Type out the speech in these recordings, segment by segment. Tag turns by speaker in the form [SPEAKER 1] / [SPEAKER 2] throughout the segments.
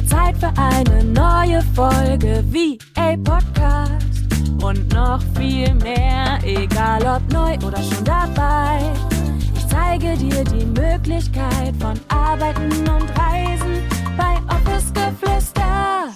[SPEAKER 1] wird Zeit für eine neue Folge VA Podcast. Und noch viel mehr, egal ob neu oder schon dabei. Ich zeige dir die Möglichkeit von Arbeiten und Reisen bei Office Geflüster.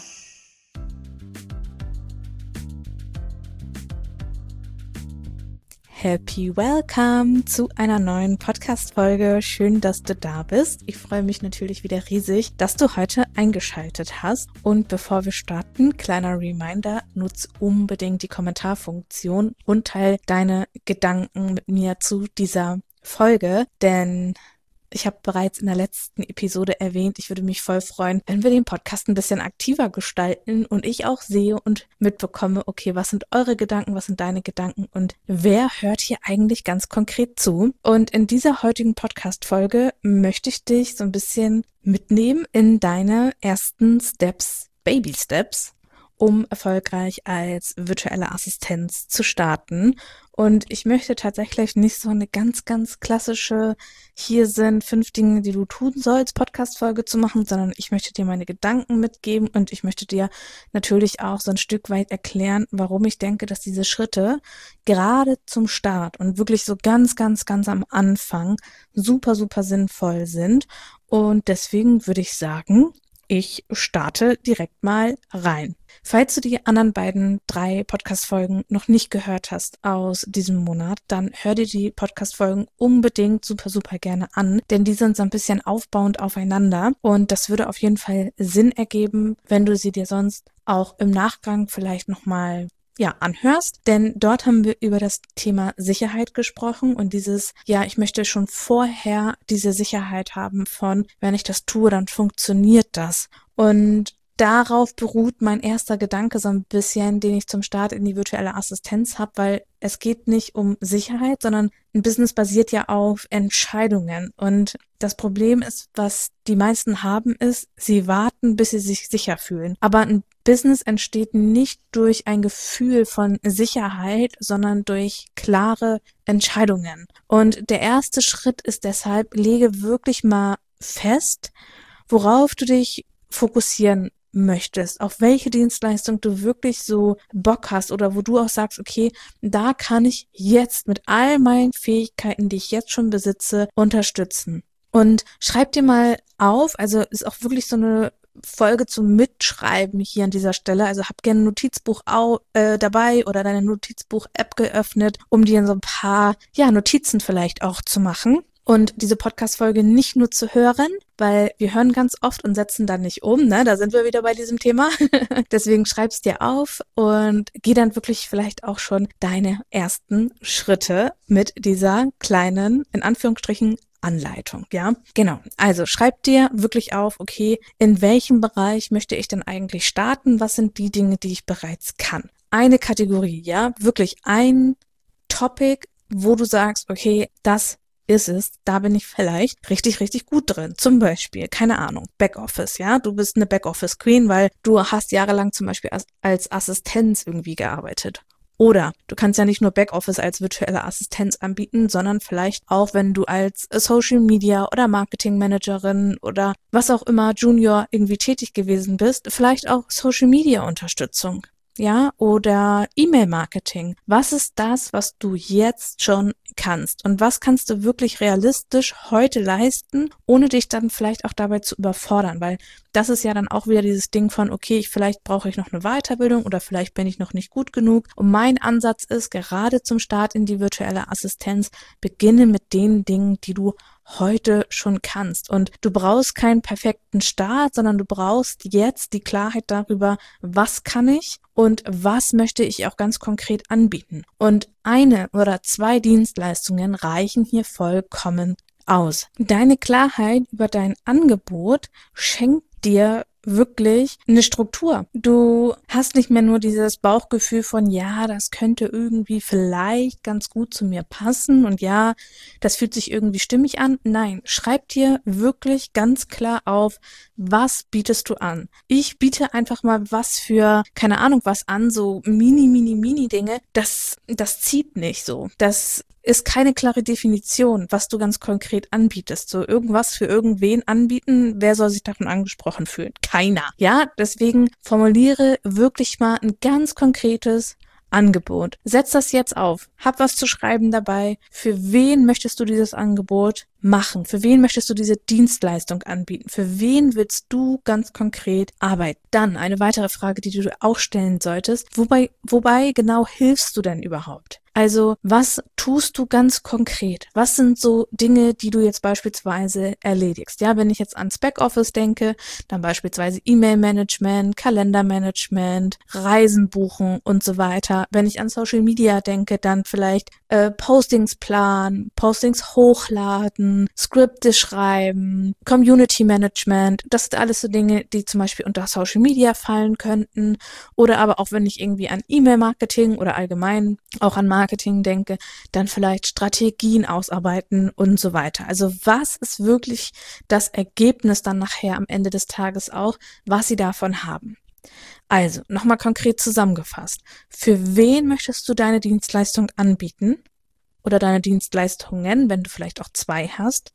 [SPEAKER 2] Happy Welcome zu einer neuen Podcast-Folge. Schön, dass du da bist. Ich freue mich natürlich wieder riesig, dass du heute eingeschaltet hast. Und bevor wir starten, kleiner Reminder, nutze unbedingt die Kommentarfunktion und teile deine Gedanken mit mir zu dieser Folge, denn ich habe bereits in der letzten Episode erwähnt, ich würde mich voll freuen, wenn wir den Podcast ein bisschen aktiver gestalten und ich auch sehe und mitbekomme, okay, was sind eure Gedanken, was sind deine Gedanken und wer hört hier eigentlich ganz konkret zu? Und in dieser heutigen Podcast-Folge möchte ich dich so ein bisschen mitnehmen in deine ersten Steps, Baby Steps, um erfolgreich als virtuelle Assistenz zu starten. Und ich möchte tatsächlich nicht so eine ganz, ganz klassische, hier sind 5 Dinge, die du tun sollst, Podcast-Folge zu machen, sondern ich möchte dir meine Gedanken mitgeben und ich möchte dir natürlich auch so ein Stück weit erklären, warum ich denke, dass diese Schritte gerade zum Start und wirklich so ganz, ganz, ganz am Anfang super, super sinnvoll sind. Und deswegen würde ich sagen, ich starte direkt mal rein. Falls du die anderen 3 Podcast-Folgen noch nicht gehört hast aus diesem Monat, dann hör dir die Podcast-Folgen unbedingt super, super gerne an, denn die sind so ein bisschen aufbauend aufeinander und das würde auf jeden Fall Sinn ergeben, wenn du sie dir sonst auch im Nachgang vielleicht nochmal anhörst, denn dort haben wir über das Thema Sicherheit gesprochen und ich möchte schon vorher diese Sicherheit haben von, wenn ich das tue, dann funktioniert das. Und darauf beruht mein erster Gedanke so ein bisschen, den ich zum Start in die virtuelle Assistenz habe, weil es geht nicht um Sicherheit, sondern ein Business basiert ja auf Entscheidungen. Und das Problem ist, was die meisten haben, ist, sie warten, bis sie sich sicher fühlen. Aber ein Business entsteht nicht durch ein Gefühl von Sicherheit, sondern durch klare Entscheidungen. Und der erste Schritt ist deshalb, lege wirklich mal fest, worauf du dich fokussieren möchtest, auf welche Dienstleistung du wirklich so Bock hast oder wo du auch sagst, okay, da kann ich jetzt mit all meinen Fähigkeiten, die ich jetzt schon besitze, unterstützen. Und schreib dir mal auf, also ist auch wirklich so eine Folge zum Mitschreiben hier an dieser Stelle, also hab gerne ein Notizbuch dabei oder deine Notizbuch-App geöffnet, um dir so ein paar Notizen vielleicht auch zu machen. Und diese Podcast-Folge nicht nur zu hören, weil wir hören ganz oft und setzen dann nicht um, ne? Da sind wir wieder bei diesem Thema. Deswegen schreib's dir auf und geh dann wirklich vielleicht auch schon deine ersten Schritte mit dieser kleinen, in Anführungsstrichen, Anleitung, ja? Genau. Also schreib dir wirklich auf, okay, in welchem Bereich möchte ich denn eigentlich starten? Was sind die Dinge, die ich bereits kann? Eine Kategorie, ja? Wirklich ein Topic, wo du sagst, okay, das ist es, da bin ich vielleicht richtig, richtig gut drin. Zum Beispiel, keine Ahnung, Backoffice, ja, du bist eine Backoffice-Queen, weil du hast jahrelang zum Beispiel als Assistenz irgendwie gearbeitet. Oder du kannst ja nicht nur Backoffice als virtuelle Assistenz anbieten, sondern vielleicht auch, wenn du als Social Media oder Marketing Managerin oder was auch immer Junior irgendwie tätig gewesen bist, vielleicht auch Social Media Unterstützung. Ja, oder E-Mail-Marketing. Was ist das, was du jetzt schon kannst? Und was kannst du wirklich realistisch heute leisten, ohne dich dann vielleicht auch dabei zu überfordern? Weil das ist ja dann auch wieder dieses Ding von, okay, vielleicht brauche ich noch eine Weiterbildung oder vielleicht bin ich noch nicht gut genug. Und mein Ansatz ist, gerade zum Start in die virtuelle Assistenz, beginne mit den Dingen, die du heute schon kannst. Und du brauchst keinen perfekten Start, sondern du brauchst jetzt die Klarheit darüber, was kann ich und was möchte ich auch ganz konkret anbieten. Und 1 oder 2 Dienstleistungen reichen hier vollkommen aus. Deine Klarheit über dein Angebot schenkt dir wirklich eine Struktur. Du hast nicht mehr nur dieses Bauchgefühl von, ja, das könnte irgendwie vielleicht ganz gut zu mir passen und ja, das fühlt sich irgendwie stimmig an. Nein, schreib dir wirklich ganz klar auf, was bietest du an? Ich biete einfach mal was für, keine Ahnung, was an, so mini Dinge. Das zieht nicht so. Das ist keine klare Definition, was du ganz konkret anbietest. So irgendwas für irgendwen anbieten, wer soll sich davon angesprochen fühlen? Keiner. Ja, deswegen formuliere wirklich mal ein ganz konkretes Angebot. Setz das jetzt auf. Hab was zu schreiben dabei. Für wen möchtest du dieses Angebot machen? Für wen möchtest du diese Dienstleistung anbieten? Für wen willst du ganz konkret arbeiten? Dann eine weitere Frage, die du dir auch stellen solltest. Wobei genau hilfst du denn überhaupt? Also, was tust du ganz konkret? Was sind so Dinge, die du jetzt beispielsweise erledigst? Ja, wenn ich jetzt ans Backoffice denke, dann beispielsweise E-Mail-Management, Kalendermanagement, Reisen buchen und so weiter. Wenn ich an Social Media denke, dann vielleicht Postings planen, Postings hochladen, Skripte schreiben, Community Management. Das sind alles so Dinge, die zum Beispiel unter Social Media fallen könnten. Oder aber auch wenn ich irgendwie an E-Mail-Marketing oder allgemein auch an Marketing denke, dann vielleicht Strategien ausarbeiten und so weiter. Also was ist wirklich das Ergebnis dann nachher am Ende des Tages auch, was sie davon haben? Also, nochmal konkret zusammengefasst. Für wen möchtest du deine Dienstleistung anbieten? Oder deine Dienstleistungen, wenn du vielleicht auch 2 hast?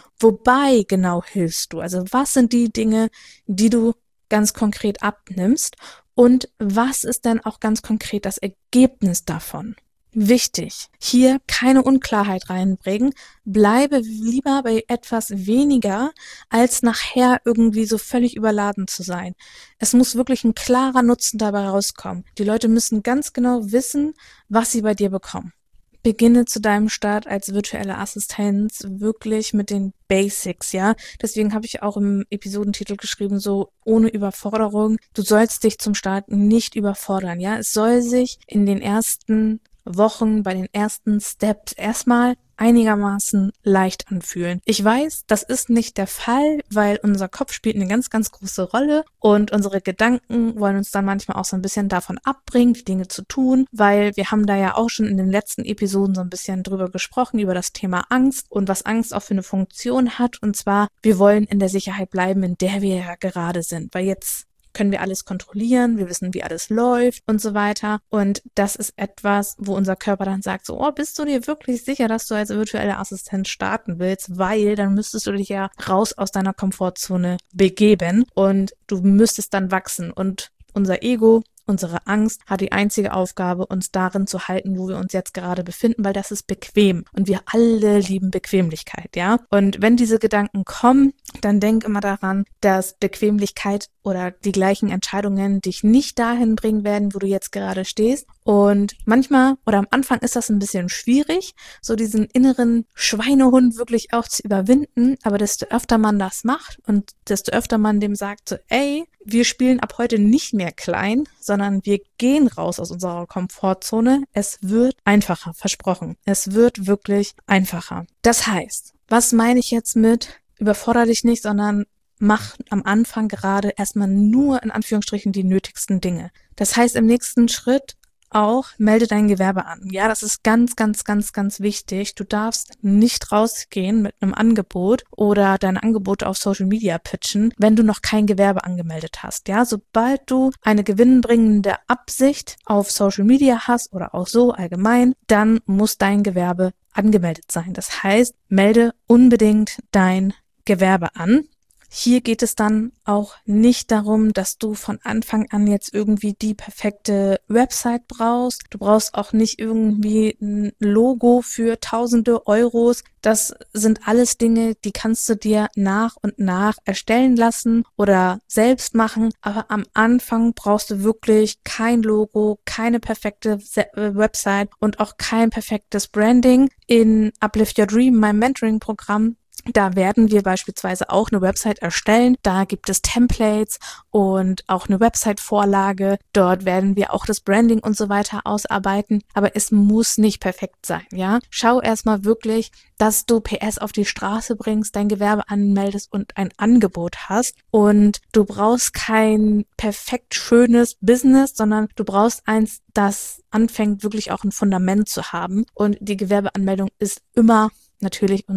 [SPEAKER 2] Wobei genau hilfst du? Also, was sind die Dinge, die du ganz konkret abnimmst? Und was ist denn auch ganz konkret das Ergebnis davon? Wichtig, hier keine Unklarheit reinbringen, bleibe lieber bei etwas weniger, als nachher irgendwie so völlig überladen zu sein. Es muss wirklich ein klarer Nutzen dabei rauskommen. Die Leute müssen ganz genau wissen, was sie bei dir bekommen. Beginne zu deinem Start als virtuelle Assistenz wirklich mit den Basics, ja. Deswegen habe ich auch im Episodentitel geschrieben, so ohne Überforderung. Du sollst dich zum Start nicht überfordern, ja. Es soll sich in den ersten Wochen, bei den ersten Steps erstmal einigermaßen leicht anfühlen. Ich weiß, das ist nicht der Fall, weil unser Kopf spielt eine ganz, ganz große Rolle und unsere Gedanken wollen uns dann manchmal auch so ein bisschen davon abbringen, die Dinge zu tun, weil wir haben da ja auch schon in den letzten Episoden so ein bisschen drüber gesprochen, über das Thema Angst und was Angst auch für eine Funktion hat. Und zwar, wir wollen in der Sicherheit bleiben, in der wir ja gerade sind, weil jetzt können wir alles kontrollieren, wir wissen, wie alles läuft und so weiter. Und das ist etwas, wo unser Körper dann sagt, so, oh, bist du dir wirklich sicher, dass du als virtuelle Assistent starten willst? Weil dann müsstest du dich ja raus aus deiner Komfortzone begeben und du müsstest dann wachsen. Und unser Ego, unsere Angst hat die einzige Aufgabe, uns darin zu halten, wo wir uns jetzt gerade befinden, weil das ist bequem. Und wir alle lieben Bequemlichkeit, ja? Und wenn diese Gedanken kommen, dann denk immer daran, dass Bequemlichkeit oder die gleichen Entscheidungen dich nicht dahin bringen werden, wo du jetzt gerade stehst. Und manchmal oder am Anfang ist das ein bisschen schwierig, so diesen inneren Schweinehund wirklich auch zu überwinden. Aber desto öfter man das macht und desto öfter man dem sagt, so, ey, wir spielen ab heute nicht mehr klein, sondern wir gehen raus aus unserer Komfortzone. Es wird einfacher, versprochen. Es wird wirklich einfacher. Das heißt, was meine ich jetzt mit überfordere dich nicht, sondern mach am Anfang gerade erstmal nur in Anführungsstrichen die nötigsten Dinge. Das heißt im nächsten Schritt auch, melde dein Gewerbe an. Ja, das ist ganz, ganz, ganz, ganz wichtig. Du darfst nicht rausgehen mit einem Angebot oder dein Angebot auf Social Media pitchen, wenn du noch kein Gewerbe angemeldet hast. Ja, sobald du eine gewinnbringende Absicht auf Social Media hast oder auch so allgemein, dann muss dein Gewerbe angemeldet sein. Das heißt, melde unbedingt dein Gewerbe an. Hier geht es dann auch nicht darum, dass du von Anfang an jetzt irgendwie die perfekte Website brauchst. Du brauchst auch nicht irgendwie ein Logo für tausende Euros. Das sind alles Dinge, die kannst du dir nach und nach erstellen lassen oder selbst machen. Aber am Anfang brauchst du wirklich kein Logo, keine perfekte Website und auch kein perfektes Branding. In Uplift Your Dream, meinem Mentoring-Programm, da werden wir beispielsweise auch eine Website erstellen. Da gibt es Templates und auch eine Website-Vorlage. Dort werden wir auch das Branding und so weiter ausarbeiten. Aber es muss nicht perfekt sein, ja? Schau erstmal wirklich, dass du PS auf die Straße bringst, dein Gewerbe anmeldest und ein Angebot hast. Und du brauchst kein perfekt schönes Business, sondern du brauchst eins, das anfängt, wirklich auch ein Fundament zu haben. Und die Gewerbeanmeldung ist immer natürlich unser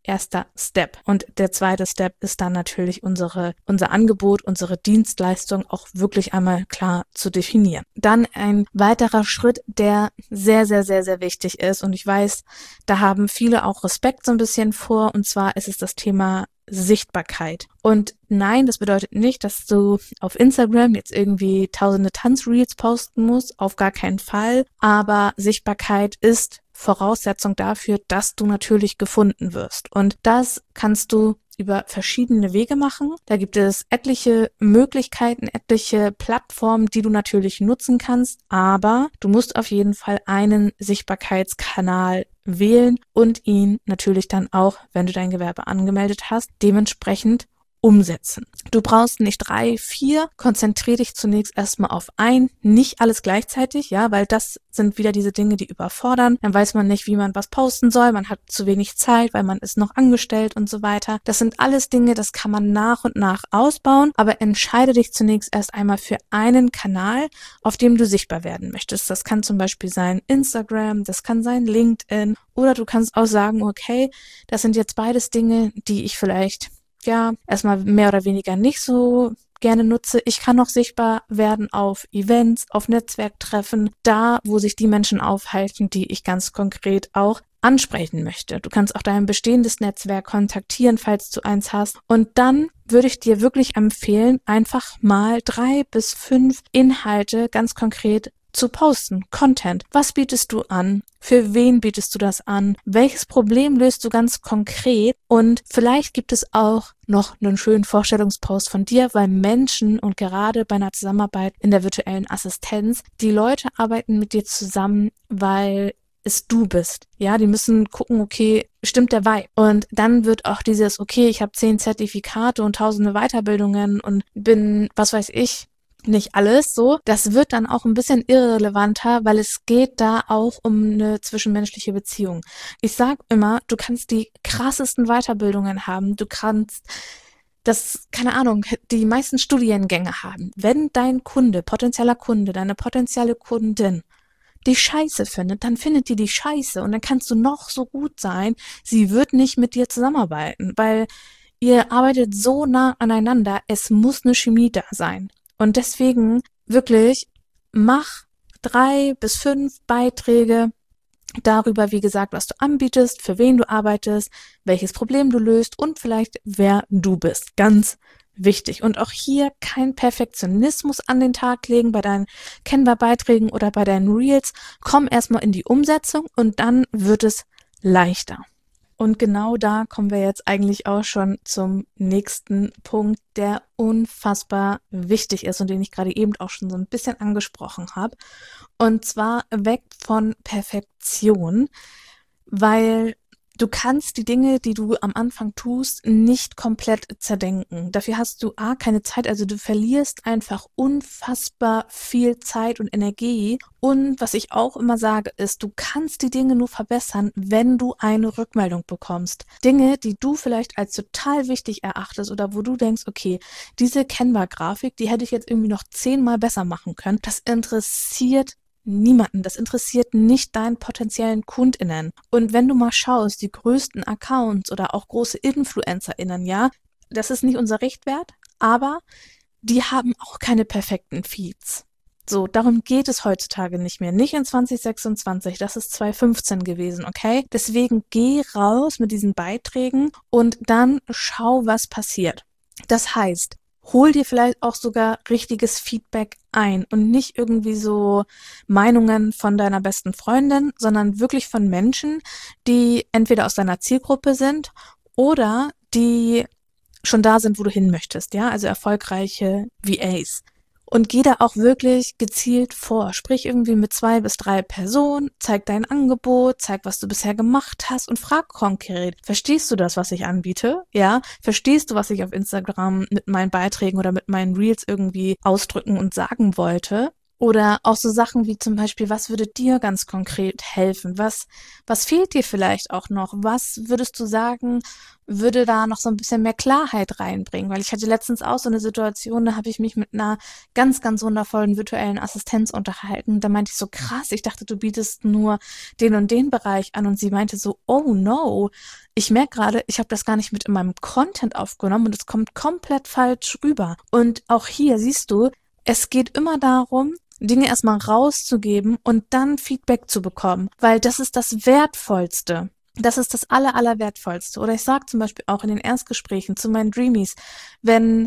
[SPEAKER 2] erster Step. Und der zweite Step ist dann natürlich unser Angebot, unsere Dienstleistung auch wirklich einmal klar zu definieren. Dann ein weiterer Schritt, der sehr, sehr, sehr, sehr wichtig ist. Und ich weiß, da haben viele auch Respekt so ein bisschen vor. Und zwar ist es das Thema Sichtbarkeit. Und nein, das bedeutet nicht, dass du auf Instagram jetzt irgendwie tausende Tanzreels posten musst, auf gar keinen Fall. Aber Sichtbarkeit ist Voraussetzung dafür, dass du natürlich gefunden wirst. Und das kannst du über verschiedene Wege machen. Da gibt es etliche Möglichkeiten, etliche Plattformen, die du natürlich nutzen kannst, aber du musst auf jeden Fall einen Sichtbarkeitskanal wählen und ihn natürlich dann auch, wenn du dein Gewerbe angemeldet hast, dementsprechend umsetzen. Du brauchst nicht 3, 4, konzentriere dich zunächst erstmal auf nicht alles gleichzeitig, ja, weil das sind wieder diese Dinge, die überfordern. Dann weiß man nicht, wie man was posten soll, man hat zu wenig Zeit, weil man ist noch angestellt und so weiter. Das sind alles Dinge, das kann man nach und nach ausbauen, aber entscheide dich zunächst erst einmal für einen Kanal, auf dem du sichtbar werden möchtest. Das kann zum Beispiel sein Instagram, das kann sein LinkedIn oder du kannst auch sagen, okay, das sind jetzt beides Dinge, die ich vielleicht erstmal mehr oder weniger nicht so gerne nutze. Ich kann noch sichtbar werden auf Events, auf Netzwerktreffen, da, wo sich die Menschen aufhalten, die ich ganz konkret auch ansprechen möchte. Du kannst auch dein bestehendes Netzwerk kontaktieren, falls du eins hast. Und dann würde ich dir wirklich empfehlen, einfach mal 3 bis 5 Inhalte ganz konkret zu posten, Content. Was bietest du an? Für wen bietest du das an? Welches Problem löst du ganz konkret? Und vielleicht gibt es auch noch einen schönen Vorstellungspost von dir, weil Menschen und gerade bei einer Zusammenarbeit in der virtuellen Assistenz, die Leute arbeiten mit dir zusammen, weil es du bist. Ja, die müssen gucken, okay, stimmt der Vibe? Und dann wird auch dieses, okay, ich habe 10 Zertifikate und tausende Weiterbildungen und bin, was weiß ich, nicht alles so. Das wird dann auch ein bisschen irrelevanter, weil es geht da auch um eine zwischenmenschliche Beziehung. Ich sag immer, du kannst die krassesten Weiterbildungen haben, du kannst die meisten Studiengänge haben. Wenn dein Kunde, potenzieller Kunde, deine potenzielle Kundin die Scheiße findet, dann findet die Scheiße und dann kannst du noch so gut sein, sie wird nicht mit dir zusammenarbeiten, weil ihr arbeitet so nah aneinander, es muss eine Chemie da sein. Und deswegen wirklich mach 3 bis 5 Beiträge darüber, wie gesagt, was du anbietest, für wen du arbeitest, welches Problem du löst und vielleicht wer du bist. Ganz wichtig. Und auch hier kein Perfektionismus an den Tag legen bei deinen Canva-Beiträgen oder bei deinen Reels. Komm erstmal in die Umsetzung und dann wird es leichter. Und genau da kommen wir jetzt eigentlich auch schon zum nächsten Punkt, der unfassbar wichtig ist und den ich gerade eben auch schon so ein bisschen angesprochen habe. Und zwar weg von Perfektion, weil du kannst die Dinge, die du am Anfang tust, nicht komplett zerdenken. Dafür hast du keine Zeit, also du verlierst einfach unfassbar viel Zeit und Energie. Und was ich auch immer sage, ist, du kannst die Dinge nur verbessern, wenn du eine Rückmeldung bekommst. Dinge, die du vielleicht als total wichtig erachtest oder wo du denkst, okay, diese Canva-Grafik, die hätte ich jetzt irgendwie noch 10-mal besser machen können, das interessiert niemanden. Das interessiert nicht deinen potenziellen KundInnen. Und wenn du mal schaust, die größten Accounts oder auch große InfluencerInnen, ja, das ist nicht unser Richtwert, aber die haben auch keine perfekten Feeds. So, darum geht es heutzutage nicht mehr. Nicht in 2026, das ist 2015 gewesen, okay? Deswegen geh raus mit diesen Beiträgen und dann schau, was passiert. Das heißt, hol dir vielleicht auch sogar richtiges Feedback ein und nicht irgendwie so Meinungen von deiner besten Freundin, sondern wirklich von Menschen, die entweder aus deiner Zielgruppe sind oder die schon da sind, wo du hin möchtest, ja, also erfolgreiche VAs. Und geh da auch wirklich gezielt vor. Sprich irgendwie mit 2 bis 3 Personen, zeig dein Angebot, zeig, was du bisher gemacht hast und frag konkret, verstehst du das, was ich anbiete? Ja, verstehst du, was ich auf Instagram mit meinen Beiträgen oder mit meinen Reels irgendwie ausdrücken und sagen wollte? Oder auch so Sachen wie zum Beispiel, was würde dir ganz konkret helfen? Was fehlt dir vielleicht auch noch? Was würdest du sagen, würde da noch so ein bisschen mehr Klarheit reinbringen? Weil ich hatte letztens auch so eine Situation, da habe ich mich mit einer ganz, ganz wundervollen virtuellen Assistenz unterhalten. Da meinte ich so, krass, ich dachte, du bietest nur den und den Bereich an. Und sie meinte so, oh no, ich merke gerade, ich habe das gar nicht mit in meinem Content aufgenommen und es kommt komplett falsch rüber. Und auch hier siehst du, es geht immer darum, Dinge erstmal rauszugeben und dann Feedback zu bekommen, weil das ist das Wertvollste. Das ist das Allerwertvollste. Oder ich sage zum Beispiel auch in den Erstgesprächen zu meinen Dreamies, wenn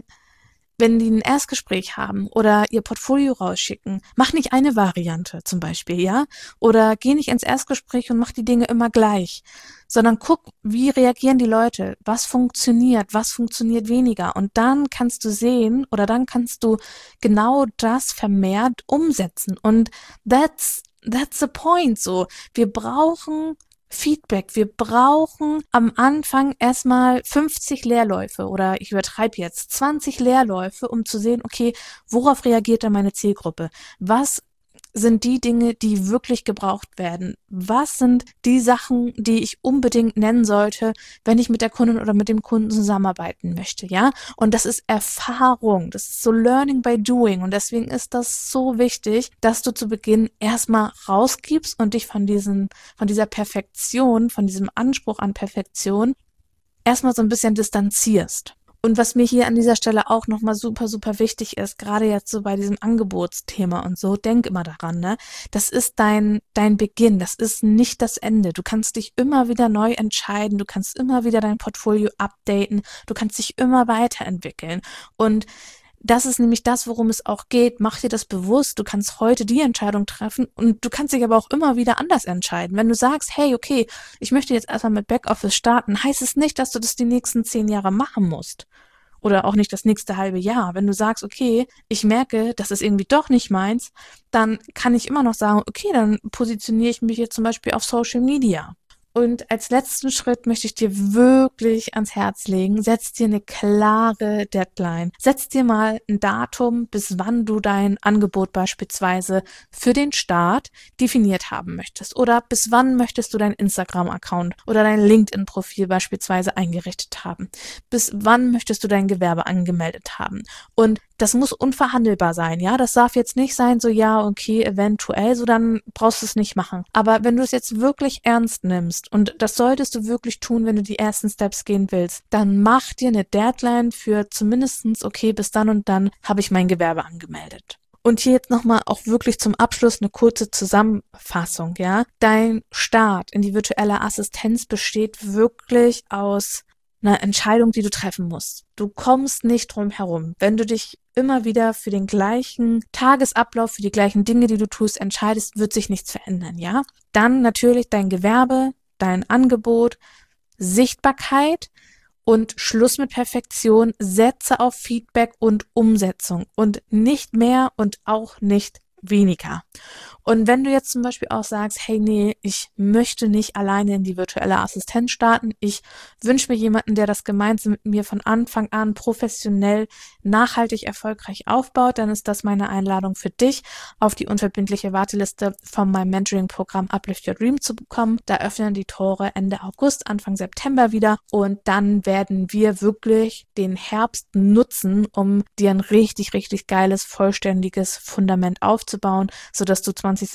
[SPEAKER 2] die ein Erstgespräch haben oder ihr Portfolio rausschicken, mach nicht eine Variante zum Beispiel, ja? Oder geh nicht ins Erstgespräch und mach die Dinge immer gleich, sondern guck, wie reagieren die Leute, was funktioniert weniger. Und dann kannst du sehen oder dann kannst du genau das vermehrt umsetzen. Und that's the point, so. Wir brauchen Feedback. Wir brauchen am Anfang erstmal 50 Leerläufe oder ich übertreibe jetzt 20 Leerläufe, um zu sehen, okay, worauf reagiert denn meine Zielgruppe? Was sind die Dinge, die wirklich gebraucht werden? Was sind die Sachen, die ich unbedingt nennen sollte, wenn ich mit der Kundin oder mit dem Kunden zusammenarbeiten möchte, ja? Und das ist Erfahrung, das ist so Learning by Doing und deswegen ist das so wichtig, dass du zu Beginn erstmal rausgibst und dich von dieser Perfektion, von diesem Anspruch an Perfektion erstmal so ein bisschen distanzierst. Und was mir hier an dieser Stelle auch nochmal super, super wichtig ist, gerade jetzt so bei diesem Angebotsthema und so, denk immer daran, ne? Das ist dein Beginn, das ist nicht das Ende. Du kannst dich immer wieder neu entscheiden, du kannst immer wieder dein Portfolio updaten, du kannst dich immer weiterentwickeln. Und das ist nämlich das, worum es auch geht. Mach dir das bewusst. Du kannst heute die Entscheidung treffen und du kannst dich aber auch immer wieder anders entscheiden. Wenn du sagst, hey, okay, ich möchte jetzt erstmal mit Backoffice starten, heißt es nicht, dass du das die nächsten 10 Jahre machen musst. Oder auch nicht das nächste halbe Jahr. Wenn du sagst, okay, ich merke, das ist irgendwie doch nicht meins, dann kann ich immer noch sagen, okay, dann positioniere ich mich jetzt zum Beispiel auf Social Media. Und als letzten Schritt möchte ich dir wirklich ans Herz legen, setz dir eine klare Deadline. Setz dir mal ein Datum, bis wann du dein Angebot beispielsweise für den Start definiert haben möchtest. Oder bis wann möchtest du dein Instagram-Account oder dein LinkedIn-Profil beispielsweise eingerichtet haben. Bis wann möchtest du dein Gewerbe angemeldet haben. Und das muss unverhandelbar sein, ja. Das darf jetzt nicht sein, so ja, okay, eventuell, so dann brauchst du es nicht machen. Aber wenn du es jetzt wirklich ernst nimmst, und das solltest du wirklich tun, wenn du die ersten Steps gehen willst, dann mach dir eine Deadline für zumindestens, okay, bis dann und dann habe ich mein Gewerbe angemeldet. Und hier jetzt nochmal auch wirklich zum Abschluss eine kurze Zusammenfassung, ja. Dein Start in die virtuelle Assistenz besteht wirklich aus einer Entscheidung, die du treffen musst. Du kommst nicht drum herum. Wenn du dich immer wieder für den gleichen Tagesablauf, für die gleichen Dinge, die du tust, entscheidest, wird sich nichts verändern, ja? Dann natürlich dein Gewerbe, dein Angebot, Sichtbarkeit und Schluss mit Perfektion, setze auf Feedback und Umsetzung und nicht mehr und auch nicht weniger. Und wenn du jetzt zum Beispiel auch sagst, hey, nee, ich möchte nicht alleine in die virtuelle Assistenz starten, ich wünsche mir jemanden, der das gemeinsam mit mir von Anfang an professionell, nachhaltig, erfolgreich aufbaut, dann ist das meine Einladung für dich, auf die unverbindliche Warteliste von meinem Mentoring-Programm Uplift Your Dream zu bekommen. Da öffnen die Tore Ende August, Anfang September wieder und dann werden wir wirklich den Herbst nutzen, um dir ein richtig, richtig geiles, vollständiges Fundament aufzubauen, sodass du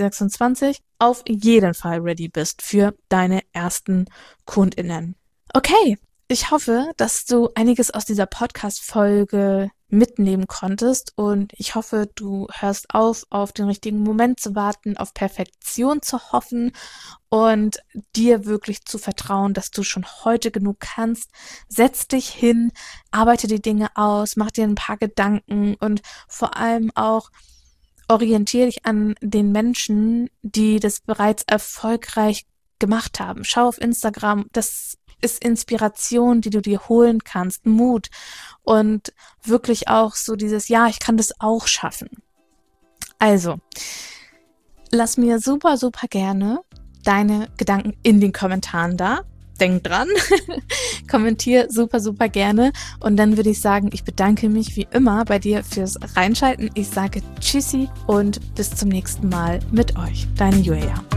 [SPEAKER 2] 2026 auf jeden Fall ready bist für deine ersten KundInnen. Okay, ich hoffe, dass du einiges aus dieser Podcast-Folge mitnehmen konntest und ich hoffe, du hörst auf den richtigen Moment zu warten, auf Perfektion zu hoffen und dir wirklich zu vertrauen, dass du schon heute genug kannst. Setz dich hin, arbeite die Dinge aus, mach dir ein paar Gedanken und vor allem auch orientiere dich an den Menschen, die das bereits erfolgreich gemacht haben. Schau auf Instagram, das ist Inspiration, die du dir holen kannst, Mut und wirklich auch so dieses, ja, ich kann das auch schaffen. Also, lass mir super, super gerne deine Gedanken in den Kommentaren da. denk dran, kommentier super, super gerne. Und dann würde ich sagen, ich bedanke mich wie immer bei dir fürs Reinschalten. Ich sage Tschüssi und bis zum nächsten Mal mit euch. Deine Julia.